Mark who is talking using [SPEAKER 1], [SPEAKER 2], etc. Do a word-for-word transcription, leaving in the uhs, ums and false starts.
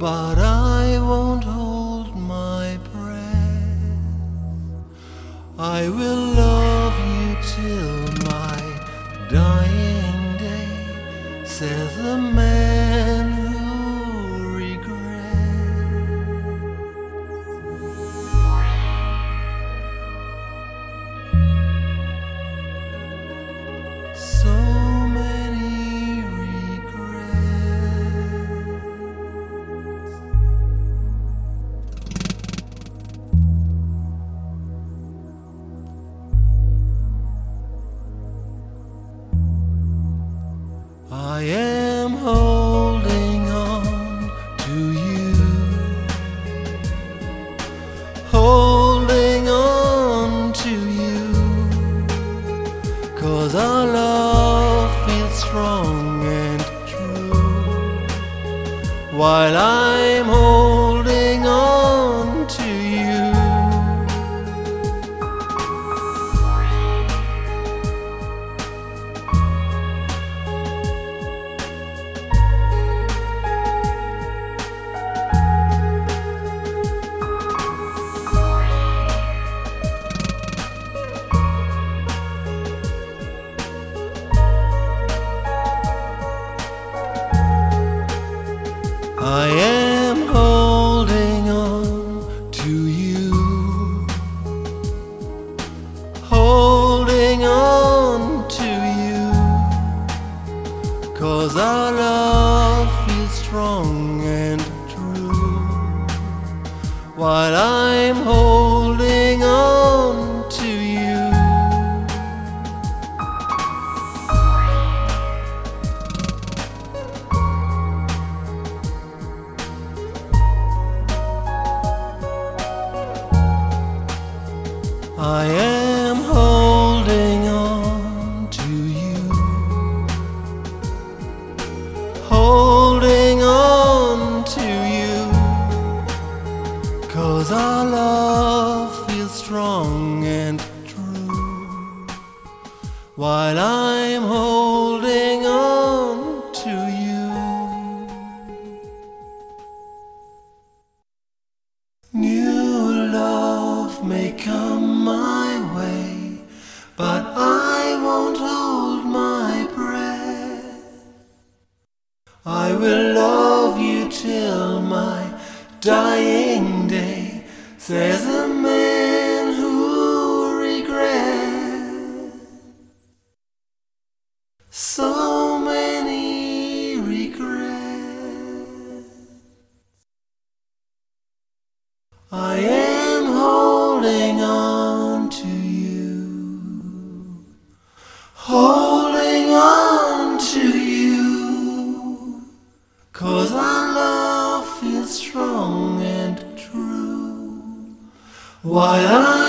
[SPEAKER 1] but I won't hold my breath. I will love you till my dying day, says the man who regrets. So many regrets. I am holding on to you, holding on to you, 'cause our love feels strong and true, while I'm holding on to you. I am holding on to you, holding on to you, 'cause our love feels strong and true, while I'm holding on to you. I am holding on to you, holding on to you, 'cause our love feels strong and true, while I'm holding on to you. New love may come my way, but I won't hold my breath. I will love you till my dying day, says a man who regrets. So many regrets. I am holding on to you, holding on to you, 'cause our love feels strong and true, while I